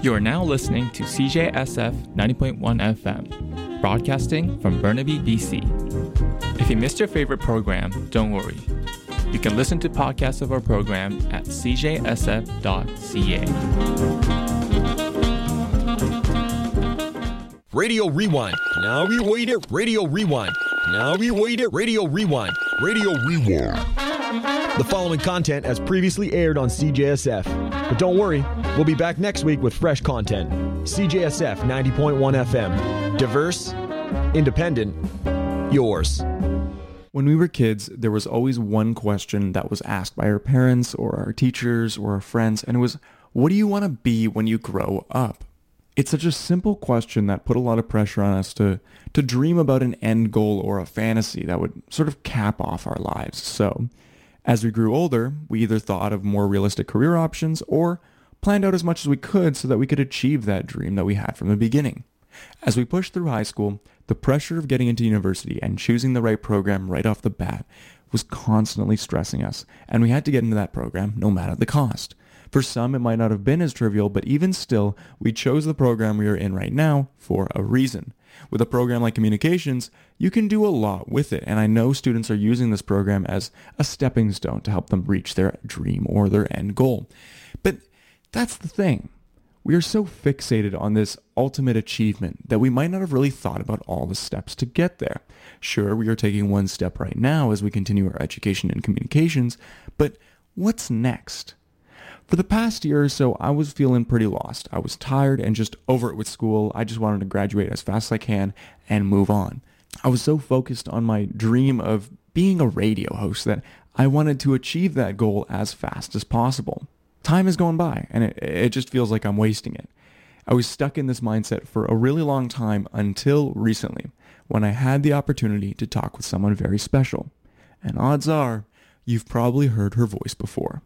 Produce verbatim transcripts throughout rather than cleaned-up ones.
You are now listening to C J S F ninety point one F M, broadcasting from Burnaby, B C. If you missed your favorite program, don't worry. You can listen to podcasts of our program at c j s f dot c a. Radio Rewind. Now we wait it. Radio Rewind. Now we wait it. Radio Rewind. Radio Rewind. The following content as previously aired on C J S F. But don't worry, we'll be back next week with fresh content. C J S F ninety point one F M. Diverse, independent, yours. When we were kids, there was always one question that was asked by our parents or our teachers or our friends, and it was, what do you want to be when you grow up? It's such a simple question that put a lot of pressure on us to, to dream about an end goal or a fantasy that would sort of cap off our lives. So, as we grew older, we either thought of more realistic career options or planned out as much as we could so that we could achieve that dream that we had from the beginning. As we pushed through high school, the pressure of getting into university and choosing the right program right off the bat was constantly stressing us, and we had to get into that program no matter the cost. For some, it might not have been as trivial, but even still, we chose the program we are in right now for a reason. With a program like communications, you can do a lot with it, and I know students are using this program as a stepping stone to help them reach their dream or their end goal. But that's the thing. We are so fixated on this ultimate achievement that we might not have really thought about all the steps to get there. Sure, we are taking one step right now as we continue our education in communications, but what's next? For the past year or so, I was feeling pretty lost. I was tired and just over it with school. I just wanted to graduate as fast as I can and move on. I was so focused on my dream of being a radio host that I wanted to achieve that goal as fast as possible. Time has gone by, and it, it just feels like I'm wasting it. I was stuck in this mindset for a really long time until recently, when I had the opportunity to talk with someone very special. And odds are, you've probably heard her voice before.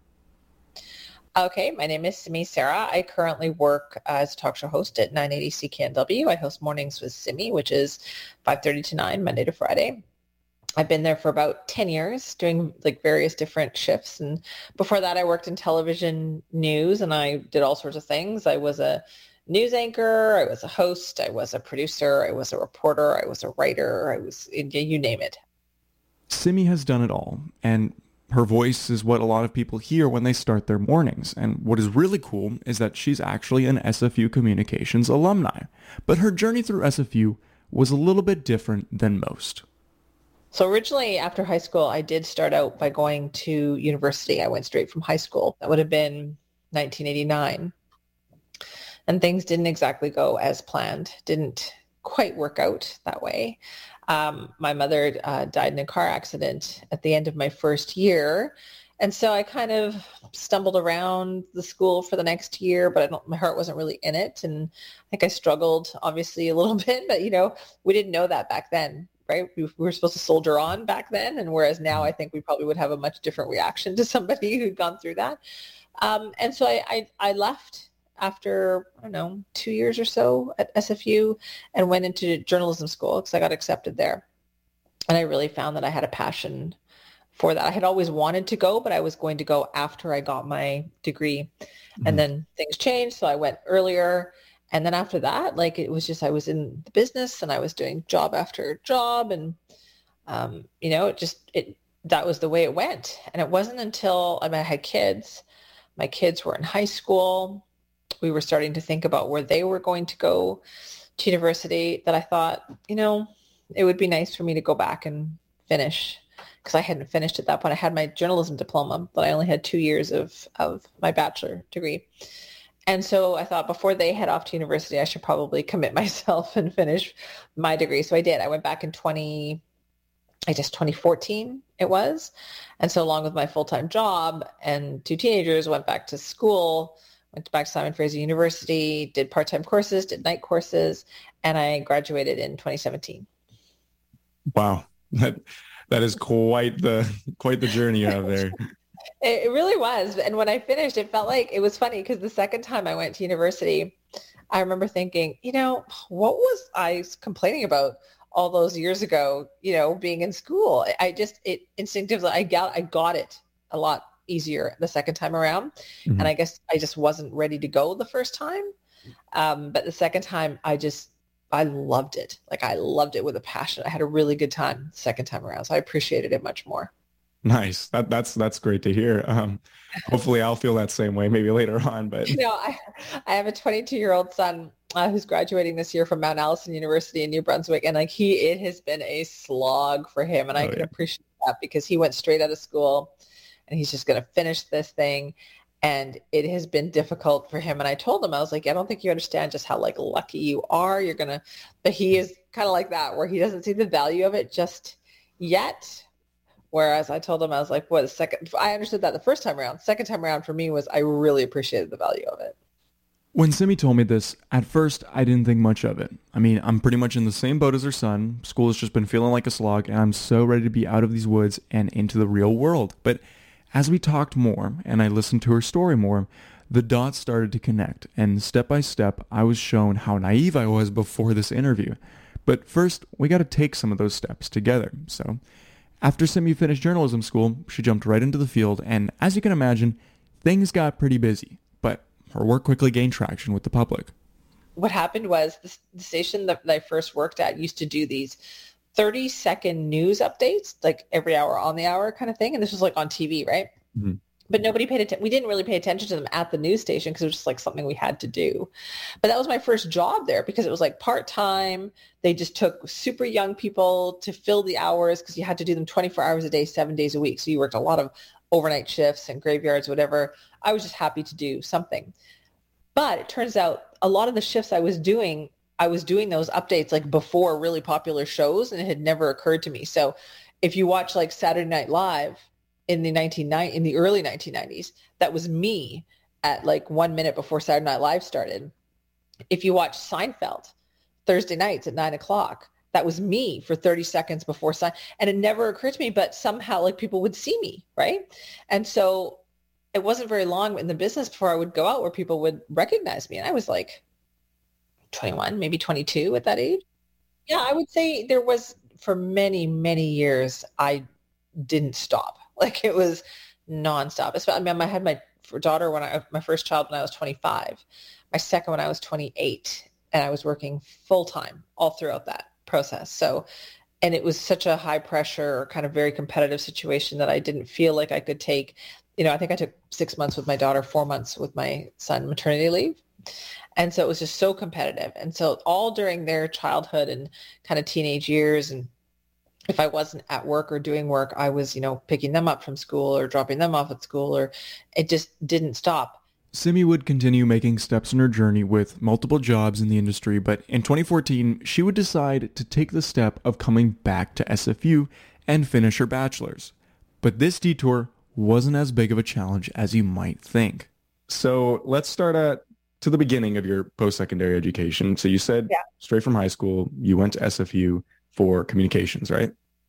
Okay, my name is Simi Sarah. I currently work as a talk show host at nine eighty C K N W. I host Mornings with Simi, which is five thirty to nine, Monday to Friday. I've been there for about ten years doing like various different shifts. And before that, I worked in television news and I did all sorts of things. I was a news anchor. I was a host. I was a producer. I was a reporter. I was a writer. I was, you name it. Simi has done it all. And her voice is what a lot of people hear when they start their mornings. And what is really cool is that she's actually an S F U Communications alumni. But her journey through S F U was a little bit different than most. So originally after high school, I did start out by going to university. I went straight from high school. That would have been nineteen eighty-nine. And things didn't exactly go as planned, didn't quite work out that way. Um, my mother uh, died in a car accident at the end of my first year. And so I kind of stumbled around the school for the next year, but I don't, my heart wasn't really in it. And I think I struggled obviously a little bit, but you know, we didn't know that back then. Right? We were supposed to soldier on back then. And whereas now I think we probably would have a much different reaction to somebody who'd gone through that. Um, and so I, I, I left after, I don't know, two years or so at S F U and went into journalism school because I got accepted there. And I really found that I had a passion for that. I had always wanted to go, but I was going to go after I got my degree. Mm-hmm. And then things changed. So I went earlier. And then after that, like it was just, I was in the business and I was doing job after job and, um, you know, it just, it, that was the way it went. And it wasn't until I, mean, I had kids, my kids were in high school. We were starting to think about where they were going to go to university that I thought, you know, it would be nice for me to go back and finish because I hadn't finished at that point. I had my journalism diploma, but I only had two years of, of my bachelor degree. And so I thought before they head off to university, I should probably commit myself and finish my degree. So I did. I went back in twenty, I guess twenty fourteen it was. And so along with my full-time job and two teenagers, went back to school, went back to Simon Fraser University, did part-time courses, did night courses, and I graduated in twenty seventeen. Wow. That, that is quite the, quite the journey you have there. It really was. And when I finished, it felt like it was funny because the second time I went to university, I remember thinking, you know, what was I complaining about all those years ago, you know, being in school? I just, it instinctively, I got, I got it a lot easier the second time around. Mm-hmm. And I guess I just wasn't ready to go the first time. Um, but the second time, I just, I loved it. Like I loved it with a passion. I had a really good time the second time around. So I appreciated it much more. Nice. That, that's that's great to hear. Um, hopefully I'll feel that same way maybe later on. But you know, I, I have a twenty-two-year-old son uh, who's graduating this year from Mount Allison University in New Brunswick. And like he, it has been a slog for him. And I oh, can yeah. appreciate that because he went straight out of school and he's just going to finish this thing. And it has been difficult for him. And I told him, I was like, I don't think you understand just how like lucky you are. You're going to, but he is kind of like that where he doesn't see the value of it just yet. Whereas I told him, I was like, what, the second, I understood that the first time around. Second time around for me was I really appreciated the value of it. When Simi told me this, at first, I didn't think much of it. I mean, I'm pretty much in the same boat as her son. School has just been feeling like a slog, and I'm so ready to be out of these woods and into the real world. But as we talked more, and I listened to her story more, the dots started to connect, and step by step, I was shown how naive I was before this interview. But first, we got to take some of those steps together, so... After Simi finished journalism school, she jumped right into the field, and as you can imagine, things got pretty busy, but her work quickly gained traction with the public. What happened was the, the station that I first worked at used to do these thirty-second news updates, like every hour on the hour kind of thing, and this was like on T V, right? Mm-hmm. But nobody paid attention. We didn't really pay attention to them at the news station because it was just like something we had to do. But that was my first job there because it was like part-time. They just took super young people to fill the hours because you had to do them twenty-four hours a day, seven days a week. So you worked a lot of overnight shifts and graveyards, whatever. I was just happy to do something. But it turns out a lot of the shifts I was doing, I was doing those updates like before really popular shows, and it had never occurred to me. So if you watch like Saturday Night Live, in the nineteen ninety in the early nineteen nineties, that was me at like one minute before Saturday Night Live started. If you watch Seinfeld Thursday nights at nine o'clock, that was me for thirty seconds before Sein. And it never occurred to me, but somehow like people would see me, right? And so it wasn't very long in the business before I would go out where people would recognize me. And I was like twenty-one, maybe twenty-two at that age. Yeah, I would say there was for many, many years, I didn't stop. Like it was nonstop. I mean, I had my daughter when I, my first child when I was twenty-five, my second when I was twenty-eight, and I was working full time all throughout that process. So, and it was such a high pressure, kind of very competitive situation that I didn't feel like I could take, you know, I think I took six months with my daughter, four months with my son maternity leave. And so it was just so competitive. And so all during their childhood and kind of teenage years, and if I wasn't at work or doing work, I was, you know, picking them up from school or dropping them off at school, or it just didn't stop. Simi would continue making steps in her journey with multiple jobs in the industry, but in twenty fourteen, she would decide to take the step of coming back to S F U and finish her bachelor's. But this detour wasn't as big of a challenge as you might think. So let's start at to the beginning of your post-secondary education. So you said yeah. straight from high school, you went to S F U for communications, right?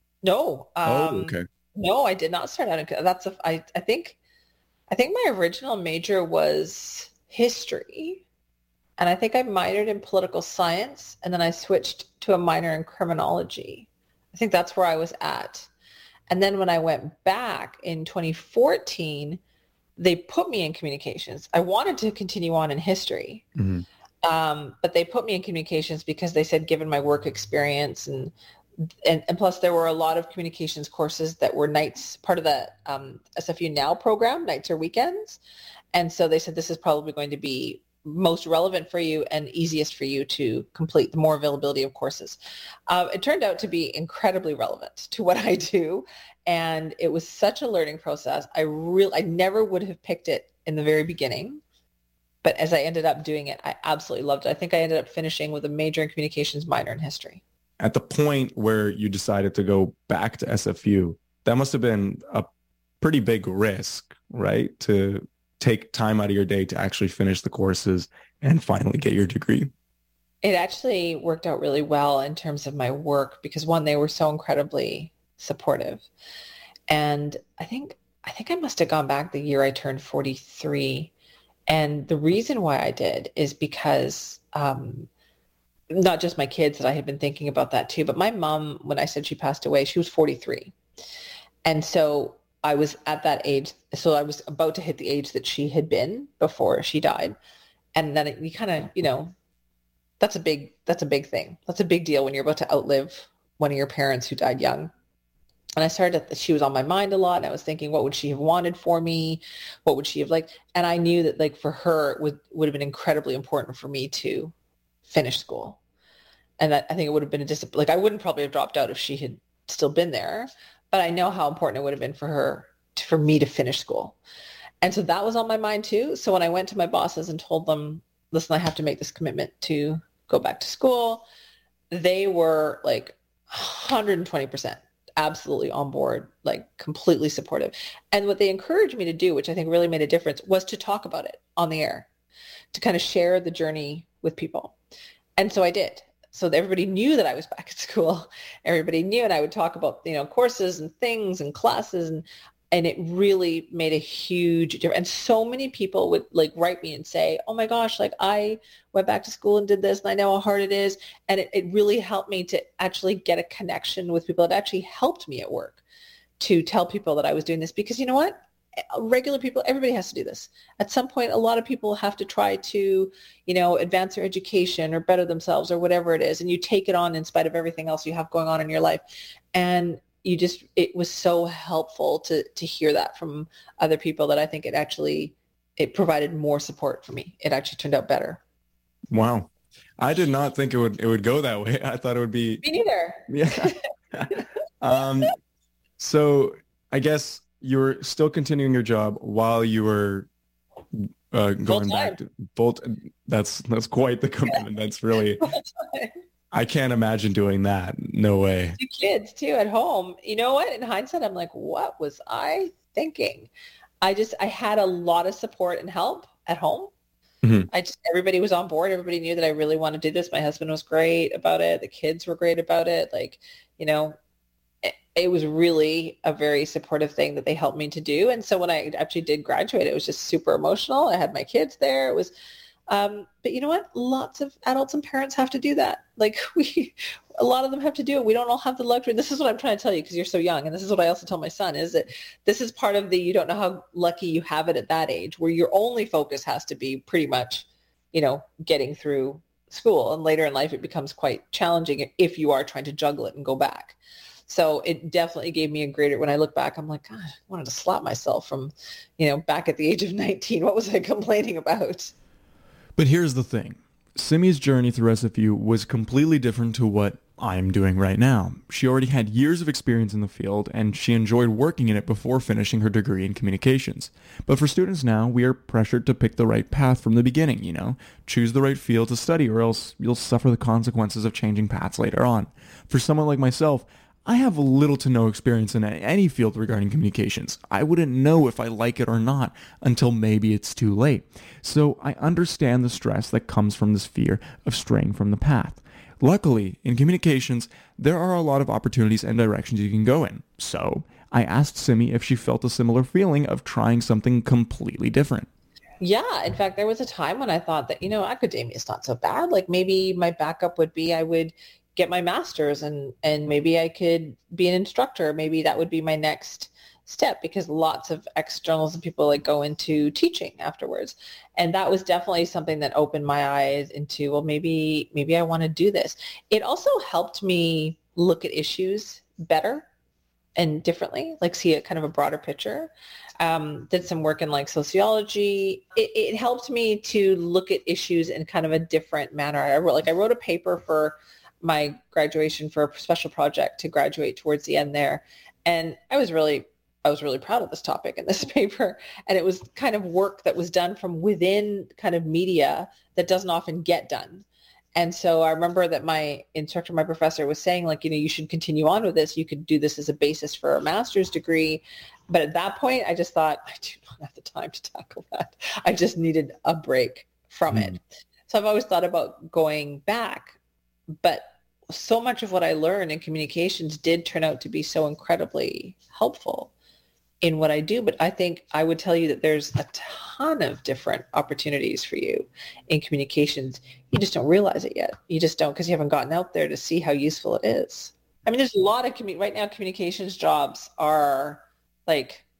No. Um, oh, okay. No, I did not start out in, that's a, I, I think, I think my original major was history, and I think I minored in political science, and then I switched to a minor in criminology. I think that's where I was at. And then when I went back in twenty fourteen, they put me in communications. I wanted to continue on in history. Mm-hmm. Um, but they put me in communications because they said, given my work experience and, and, and plus there were a lot of communications courses that were nights, part of the um, S F U Now program, nights or weekends. And so they said, this is probably going to be most relevant for you and easiest for you to complete, the more availability of courses. Uh, it turned out to be incredibly relevant to what I do. And it was such a learning process. I really, I never would have picked it in the very beginning. But as I ended up doing it, I absolutely loved it. I think I ended up finishing with a major in communications, minor in history. At the point where you decided to go back to S F U, that must have been a pretty big risk, right? To take time out of your day to actually finish the courses and finally get your degree. It actually worked out really well in terms of my work because, one, they were so incredibly supportive. And I think I think I must have gone back the year I turned forty-three. And the reason why I did is because um, not just my kids, that I had been thinking about that too, but my mom, when I said she passed away, she was forty-three. And so I was at that age. So I was about to hit the age that she had been before she died. And then it, you kind of, you know, that's a big, that's a big thing. That's a big deal when you're about to outlive one of your parents who died young. And I started, she was on my mind a lot. And I was thinking, what would she have wanted for me? What would she have liked? And I knew that like for her, it would, would have been incredibly important for me to finish school. And that I think it would have been a discipline. Like I wouldn't probably have dropped out if she had still been there, but I know how important it would have been for her, to, for me to finish school. And so that was on my mind too. So when I went to my bosses and told them, listen, I have to make this commitment to go back to school, they were like one hundred twenty percent absolutely on board, like completely supportive. And what they encouraged me to do, which I think really made a difference, was to talk about it on the air, to kind of share the journey with people. And so I did. So everybody knew that I was back at school. Everybody knew, and I would talk about, you know, courses and things and classes, and and it really made a huge difference. And so many people would like write me and say, oh my gosh, like I went back to school and did this and I know how hard it is. And it, it really helped me to actually get a connection with people. It actually helped me at work to tell people that I was doing this, because you know what? Regular people, everybody has to do this. At some point, a lot of people have to try to, you know, advance their education or better themselves or whatever it is. And you take it on in spite of everything else you have going on in your life. And you just, it was so helpful to to hear that from other people that I think it actually, it provided more support for me. It actually turned out better. Wow. I did not think it would, it would go that way. I thought it would be. Me neither. Yeah. um, so I guess you're still continuing your job while you were uh, going back to Bolt. That's, that's quite the commitment. That's really, I can't imagine doing that. No way. Two kids too at home. You know what? In hindsight, I'm like, what was I thinking? I just, I had a lot of support and help at home. Mm-hmm. I just, everybody was on board. Everybody knew that I really wanted to do this. My husband was great about it. The kids were great about it. Like, you know, it, it was really a very supportive thing that they helped me to do. And so when I actually did graduate, it was just super emotional. I had my kids there. It was, Um, but you know what? Lots of adults and parents have to do that. Like we, a lot of them have to do it. We don't all have the luxury. This is what I'm trying to tell you, because you're so young. And this is what I also tell my son, is that this is part of the, you don't know how lucky you have it at that age, where your only focus has to be pretty much, you know, getting through school. And later in life, it becomes quite challenging if you are trying to juggle it and go back. So it definitely gave me a greater, when I look back, I'm like, God, I wanted to slap myself from, you know, back at the age of nineteen. What was I complaining about? But here's the thing. Simi's journey through S F U was completely different to what I'm doing right now. She already had years of experience in the field, and she enjoyed working in it before finishing her degree in communications. But for students now, we are pressured to pick the right path from the beginning, you know? Choose the right field to study, or else you'll suffer the consequences of changing paths later on. For someone like myself, I have little to no experience in any field regarding communications. I wouldn't know if I like it or not until maybe it's too late. So I understand the stress that comes from this fear of straying from the path. Luckily, in communications, there are a lot of opportunities and directions you can go in. So I asked Simi if she felt a similar feeling of trying something completely different. Yeah. In fact, there was a time when I thought that, you know, academia is not so bad. Like maybe my backup would be I would get my master's and, and maybe I could be an instructor. Maybe that would be my next step, because lots of externals and people like go into teaching afterwards. And that was definitely something that opened my eyes into, well, maybe, maybe I want to do this. It also helped me look at issues better and differently, like see a kind of a broader picture. Um, did some work in like sociology. It, it helped me to look at issues in kind of a different manner. I wrote, like I wrote a paper for my graduation for a special project to graduate towards the end there. And I was really, I was really proud of this topic in this paper. And it was kind of work that was done from within kind of media that doesn't often get done. And so I remember that my instructor, my professor was saying like, you know, you should continue on with this. You could do this as a basis for a master's degree. But at that point, I just thought, I do not have the time to tackle that. I just needed a break from mm. it. So I've always thought about going back. But so much of what I learned in communications did turn out to be so incredibly helpful in what I do. But I think I would tell you that there's a ton of different opportunities for you in communications. You just don't realize it yet. You just don't, because you haven't gotten out there to see how useful it is. I mean, there's a lot of, commu- right now, communications jobs are like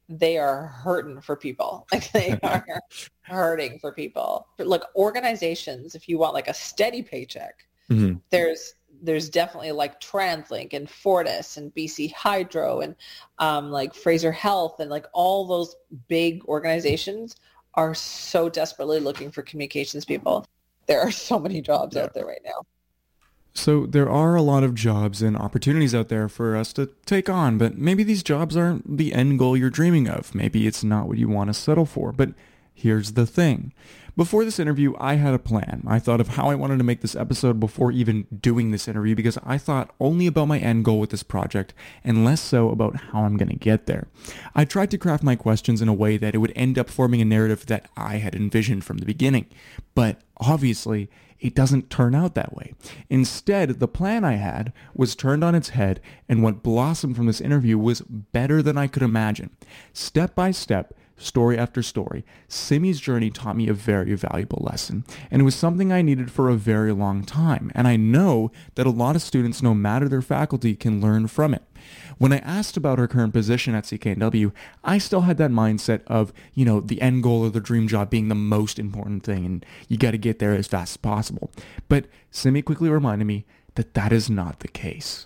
they are hurting for people. Like they are hurting for people. But look, organizations, if you want like a steady paycheck, mm-hmm. there's there's definitely like TransLink and Fortis and B C Hydro and um, like Fraser Health and like all those big organizations are so desperately looking for communications people. There are so many jobs yeah. out there right now. So there are a lot of jobs and opportunities out there for us to take on, but maybe these jobs aren't the end goal you're dreaming of. Maybe it's not what you want to settle for. But here's the thing. Before this interview, I had a plan. I thought of how I wanted to make this episode before even doing this interview because I thought only about my end goal with this project and less so about how I'm going to get there. I tried to craft my questions in a way that it would end up forming a narrative that I had envisioned from the beginning. But obviously, it doesn't turn out that way. Instead, the plan I had was turned on its head, and what blossomed from this interview was better than I could imagine. Step by step, story after story, Simi's journey taught me a very valuable lesson, and it was something I needed for a very long time, and I know that a lot of students, no matter their faculty, can learn from it. When I asked about her current position at C K N W, I still had that mindset of, you know, the end goal of the dream job being the most important thing, and you got to get there as fast as possible. But Simi quickly reminded me that that is not the case.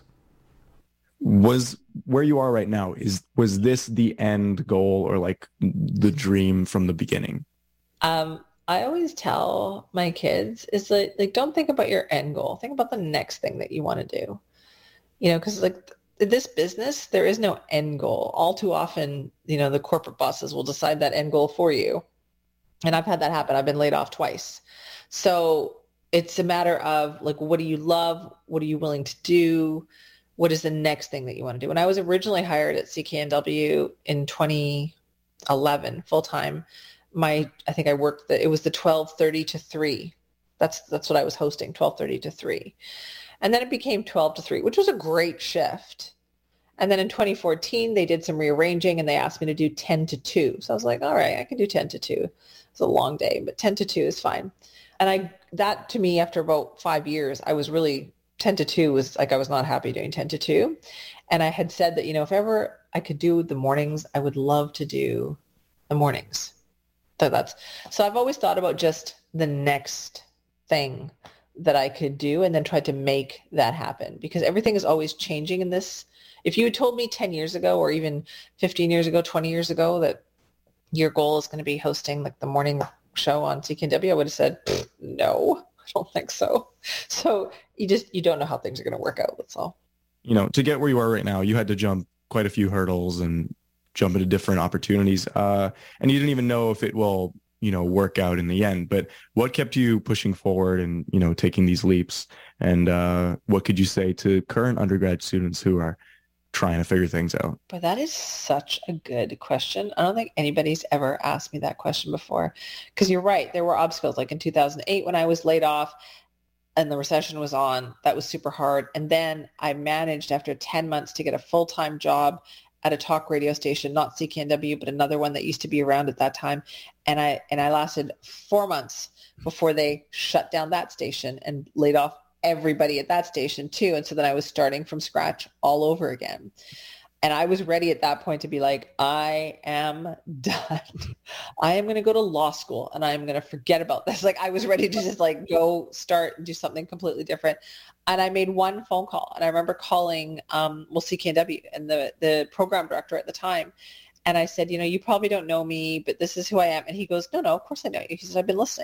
Was where you are right now, is was this the end goal or like the dream from the beginning? Um, I always tell my kids is like, like, don't think about your end goal. Think about the next thing that you want to do. You know, because like this business, there is no end goal. All too often, you know, the corporate bosses will decide that end goal for you. And I've had that happen. I've been laid off twice. So it's a matter of like, what do you love? What are you willing to do? What is the next thing that you want to do? When I was originally hired at C K N W in twenty eleven, full-time, my, I think I worked, the, it was the twelve thirty to three. That's, that's what I was hosting, twelve thirty to three. And then it became twelve to three, which was a great shift. And then in twenty fourteen, they did some rearranging and they asked me to do ten to two. So I was like, all right, I can do ten to two. It's a long day, but ten to two is fine. And I, that to me, after about five years, I was really, ten to two was like, I was not happy doing ten to two. And I had said that, you know, if ever I could do the mornings, I would love to do the mornings. So that's, so I've always thought about just the next thing that I could do and then try to make that happen, because everything is always changing in this. If you had told me ten years ago or even fifteen years ago, twenty years ago that your goal is going to be hosting like the morning show on C K N W, I would have said, no, I don't think so. So you just, you don't know how things are going to work out. That's all. You know, to get where you are right now, you had to jump quite a few hurdles and jump into different opportunities. Uh, and you didn't even know if it will, you know, work out in the end. But what kept you pushing forward and, you know, taking these leaps? And uh, what could you say to current undergrad students who are trying to figure things out? But that is such a good question. I don't think anybody's ever asked me that question before, because you're right. There were obstacles like in two thousand eight when I was laid off and the recession was on. That was super hard. And then I managed after ten months to get a full-time job at a talk radio station, not C K N W, but another one that used to be around at that time. And I, and I lasted four months before they shut down that station and laid off everybody at that station too. And so then I was starting from scratch all over again. And I was ready at that point to be like, I am done. I am going to go to law school and I'm going to forget about this. Like I was ready to just like go start and do something completely different. And I made one phone call. And I remember calling, um, well, C K N W and the, the program director at the time. And I said, you know, you probably don't know me, but this is who I am. And he goes, no, no, of course I know you. He says, I've been listening.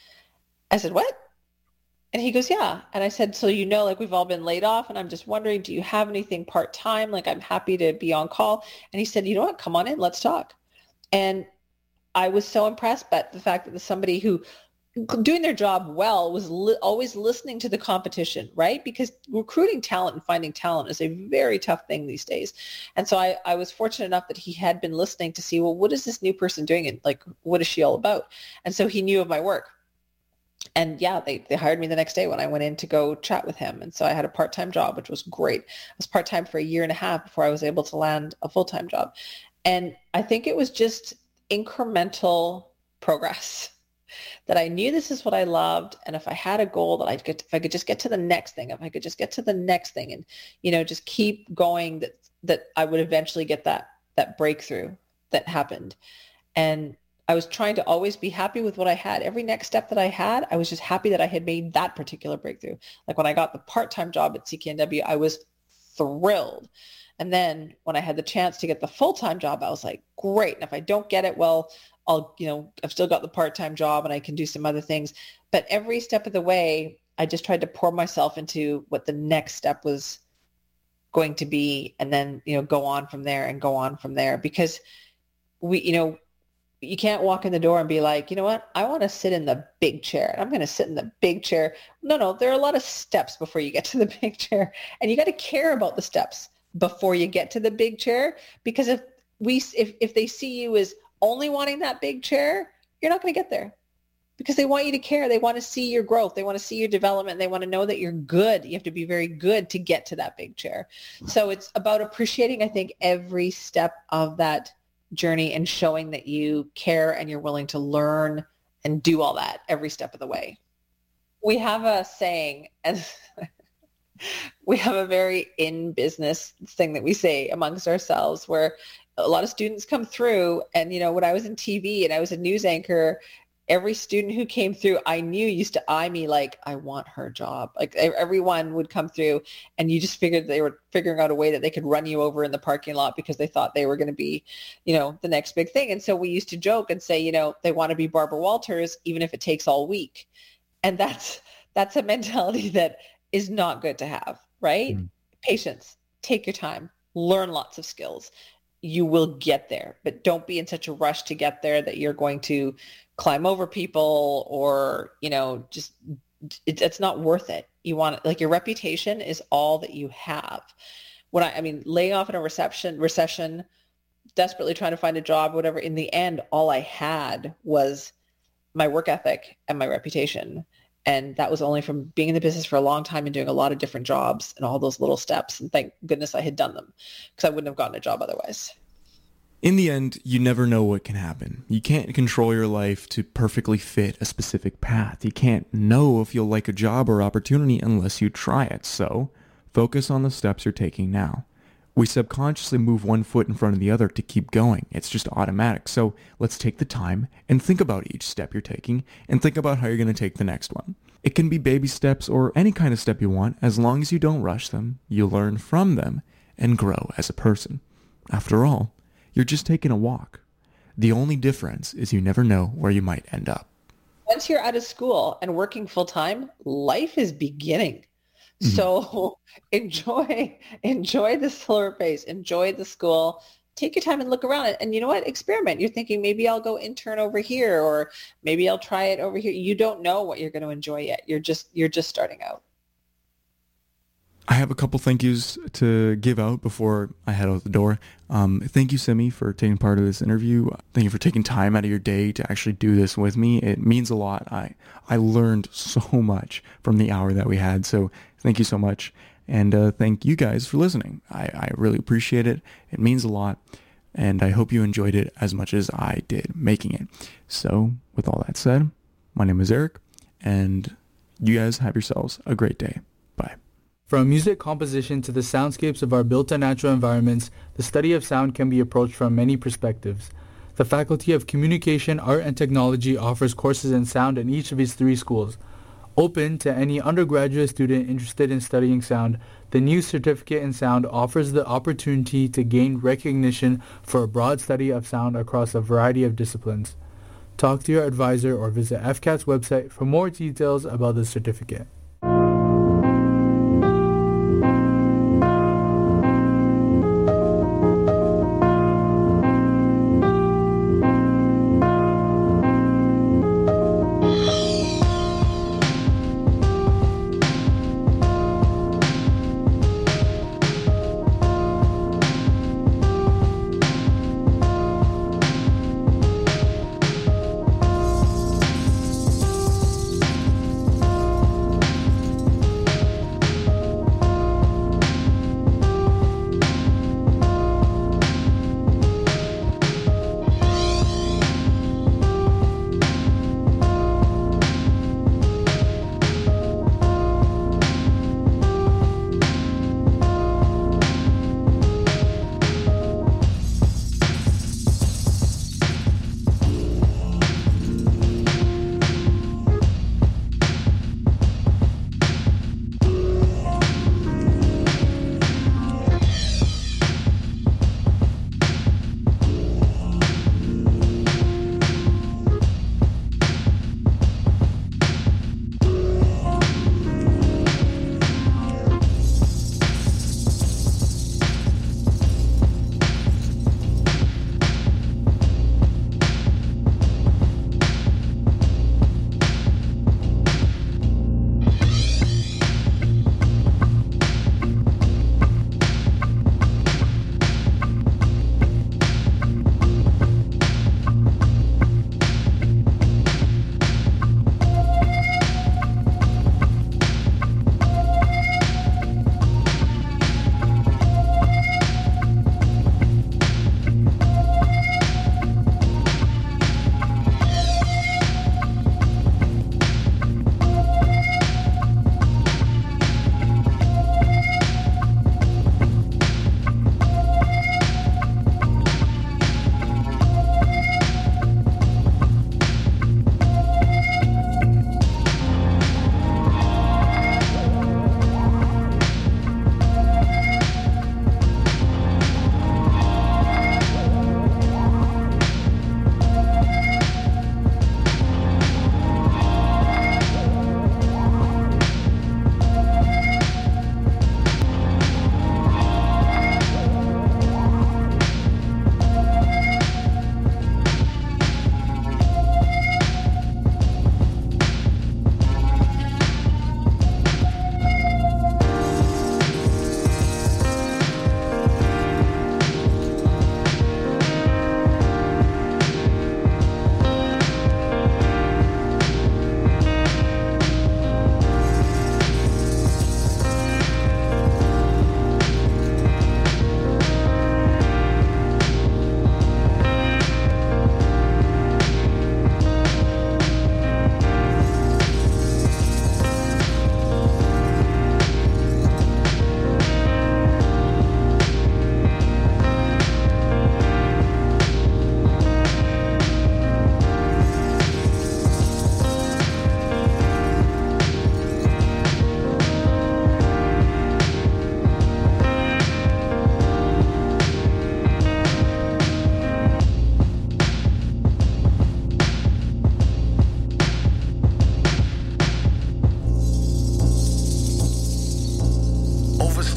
I said, what? And he goes, yeah. And I said, so, you know, like we've all been laid off and I'm just wondering, do you have anything part-time? Like I'm happy to be on call. And he said, you know what, come on in, let's talk. And I was so impressed by the fact that somebody who doing their job well was li- always listening to the competition, right? Because recruiting talent and finding talent is a very tough thing these days. And so I, I was fortunate enough that he had been listening to see, well, what is this new person doing? And like, what is she all about? And so he knew of my work. And yeah, they, they hired me the next day when I went in to go chat with him. And so I had a part-time job, which was great. I was part-time for a year and a half before I was able to land a full-time job. And I think it was just incremental progress that I knew this is what I loved. And if I had a goal that I'd get, if I could just get to the next thing, if I could just get to the next thing and, you know, just keep going, that, that I would eventually get that, that breakthrough that happened. And I was trying to always be happy with what I had. Every next step that I had, I was just happy that I had made that particular breakthrough. Like when I got the part-time job at C K N W, I was thrilled. And then when I had the chance to get the full-time job, I was like, great. And if I don't get it, well, I'll, you know, I've still got the part-time job and I can do some other things. But every step of the way, I just tried to pour myself into what the next step was going to be. And then, you know, go on from there and go on from there, because we, you know, you can't walk in the door and be like, you know what, I want to sit in the big chair and I'm going to sit in the big chair. No, no, there are a lot of steps before you get to the big chair, and you got to care about the steps before you get to the big chair. Because if we, if, if they see you as only wanting that big chair, you're not going to get there, because they want you to care. They want to see your growth. They want to see your development. They want to know that you're good. You have to be very good to get to that big chair. So it's about appreciating, I think, every step of that journey and showing that you care and you're willing to learn and do all that every step of the way. We have a saying, and we have a very in business thing that we say amongst ourselves, where a lot of students come through, and, you know, when I was in T V and I was a news anchor, every student who came through, I knew used to eye me like, I want her job. Like everyone would come through, and you just figured they were figuring out a way that they could run you over in the parking lot because they thought they were going to be, you know, the next big thing. And so we used to joke and say, you know, they want to be Barbara Walters, even if it takes all week. And that's, that's a mentality that is not good to have, right? Mm. Patience, take your time, learn lots of skills. You will get there, but don't be in such a rush to get there that you're going to climb over people, or, you know, just it, it's not worth it. You want, like, your reputation is all that you have. When I, I mean, laying off in a reception, recession, desperately trying to find a job, whatever, in the end, all I had was my work ethic and my reputation. And that was only from being in the business for a long time and doing a lot of different jobs and all those little steps. And thank goodness I had done them, because I wouldn't have gotten a job otherwise. In the end, you never know what can happen. You can't control your life to perfectly fit a specific path. You can't know if you'll like a job or opportunity unless you try it. So focus on the steps you're taking now. We subconsciously move one foot in front of the other to keep going. It's just automatic. So let's take the time and think about each step you're taking, and think about how you're going to take the next one. It can be baby steps or any kind of step you want. As long as you don't rush them, you learn from them and grow as a person. After all, you're just taking a walk. The only difference is you never know where you might end up. Once you're out of school and working full time, life is beginning. Mm-hmm. So enjoy, enjoy the slower pace, enjoy the school, take your time and look around it. And you know what? Experiment. You're thinking, maybe I'll go intern over here, or maybe I'll try it over here. You don't know what you're going to enjoy yet. You're just, you're just starting out. I have a couple thank yous to give out before I head out the door. Um, thank you, Simi, for taking part of this interview. Thank you for taking time out of your day to actually do this with me. It means a lot. I, I learned so much from the hour that we had. So thank you so much. And uh, thank you guys for listening. I, I really appreciate it. It means a lot. And I hope you enjoyed it as much as I did making it. So with all that said, my name is Eric, and you guys have yourselves a great day. Bye. From music composition to the soundscapes of our built-in natural environments, the study of sound can be approached from many perspectives. The Faculty of Communication, Art, and Technology offers courses in sound in each of its three schools. Open to any undergraduate student interested in studying sound, the new Certificate in Sound offers the opportunity to gain recognition for a broad study of sound across a variety of disciplines. Talk to your advisor or visit F C A T's website for more details about the certificate.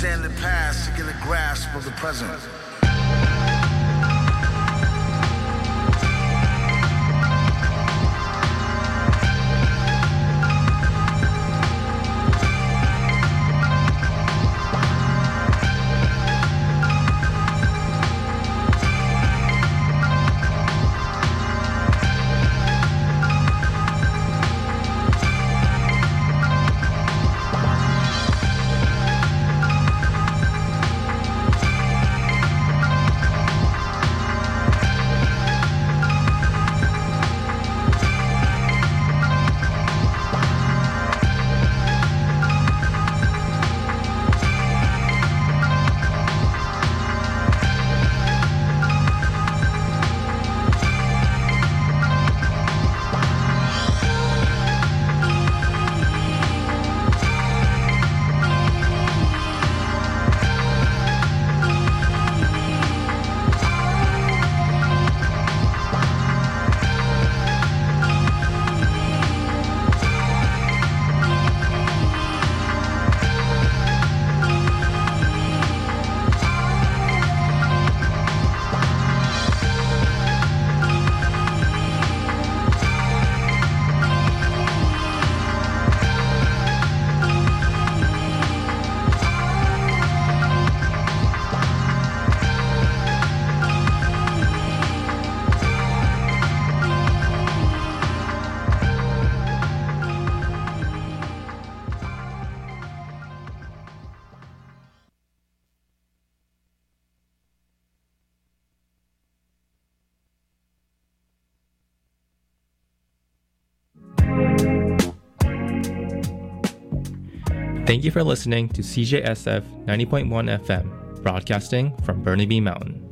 understand the past to get a grasp of the present. Thank you for listening to C J S F ninety point one F M, broadcasting from Burnaby Mountain.